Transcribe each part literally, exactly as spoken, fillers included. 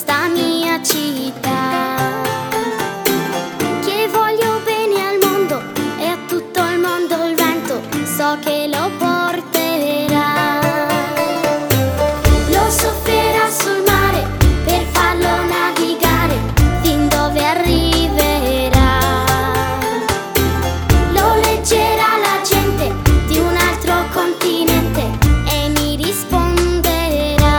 questa mia città, che voglio bene al mondo e a tutto il mondo il vento so che lo porterà, lo soffierà sul mare per farlo navigare fin dove arriverà, lo leggerà la gente di un altro continente e mi risponderà.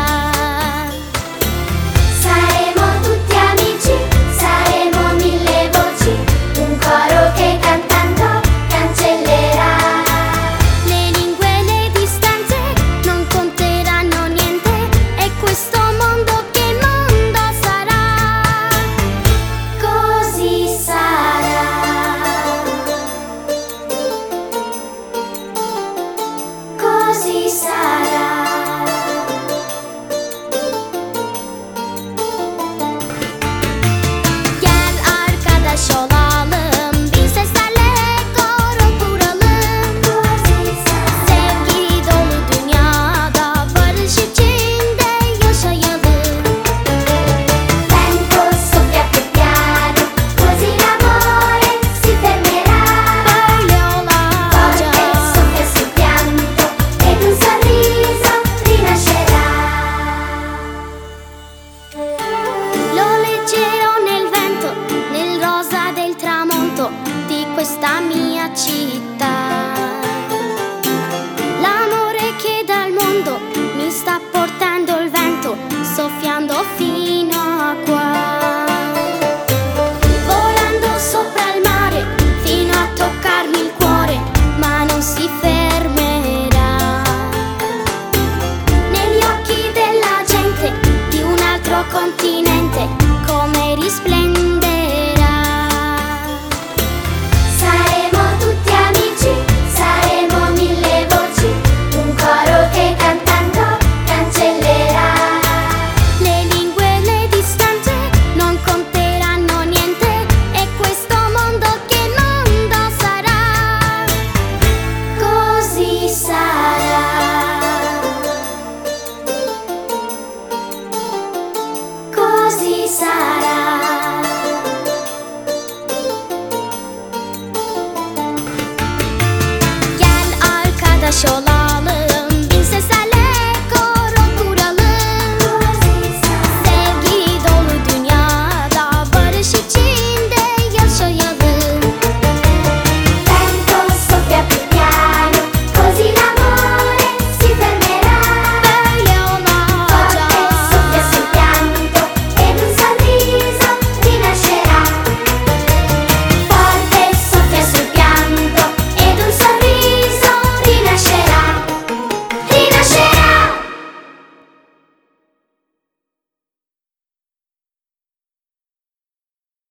Saremo tutti amici, saremo mille voci, un coro che cantando cancellerà. Le lingue e le distanze non conteranno niente, e questo mondo che mondo sarà. Così sarà. Così sarà. Gel arkadaş olalım, bir seslerle koro kuralım. Sevgi dolu dünyada barış içinde yaşayalım. Vento soffia più piano, così l'amore si fermerà. Böyle olacak. Forte soffia sul pianto ed un sorriso rinascerà. Lo leggerò nel vento, nel rosa del tramonto di questa mia città. L'amore che dal mondo mi sta portando il vento, soffiando fino a qua. Volando sopra il mare fino a toccarmi il cuore, ma non si fermerà. Negli occhi della gente di un altro continente come risplenderà. Saremo tutti amici, saremo mille voci, un coro che cantando cancellerà. Le lingue e le distanze non conteranno niente, e questo mondo che mondo sarà. Così sarà. Così sarà.